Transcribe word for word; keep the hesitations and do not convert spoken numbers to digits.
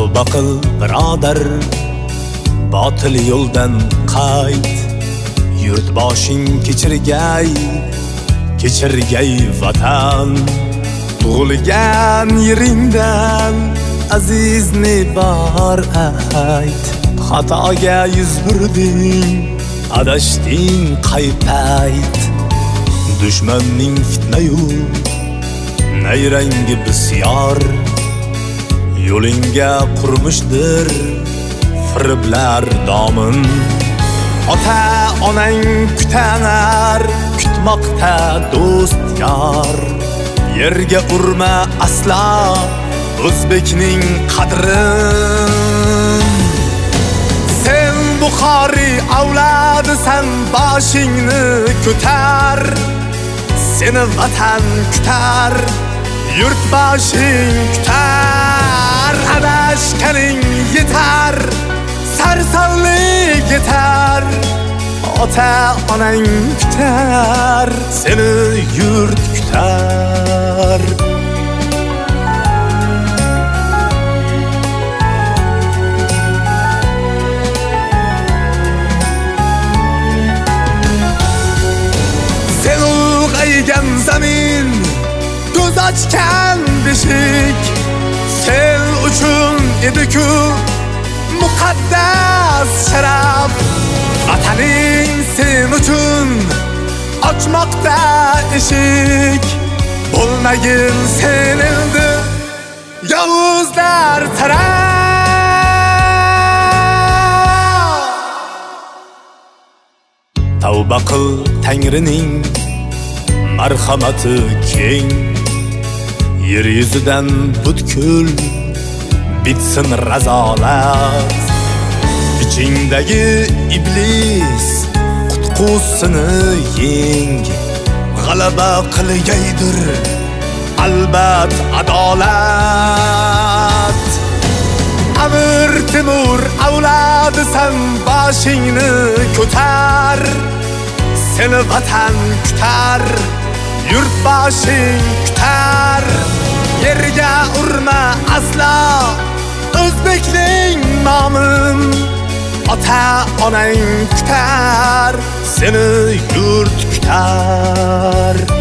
Tavba qil birodar, botil yo'ldan qayt. Yurtboshing kechirgay, kechirgay vatan. Tug'ilgan yeringdan aziz ne bor ayt. Xatoga yuz burding, adashding qay payt. Dushmanning fitnayu nayrangi bisyor, yo'lingga qurmishdir firiblar domin. Ota onang kutar, kutmoqda do'st yor. Yerga urma asla o'zbekning qadrin. Sen Buxoriy avlodisan, boshingni ko'tar. Seni vatan kutar, yurtboshing kutar. Adashganing yetar, sarsonlik yetar. Ota onang kutar, seni yurt kutar. Sen ulg'aygan zamin, ko'z ochgan beshik. Sen uchun edi-ku muqaddas sharaf. Vataning sen uchun ochmoqda eshik. Bo'lmagin sen endi yovuzlar taraf. Tavba qil Tangrining marhamati keng. Yer yuzidan butkul bitsin razolat. İçindagi iblis qutqusini yeng. G'alaba qilgaydir albat adolat. Amir Temur avlodisan, boshingni ko'tar. Seni vatan kutar, yurtboshing kutar. Yerga urma asla o'zbekning nomin. Ota onang kutar, seni yurt kutar.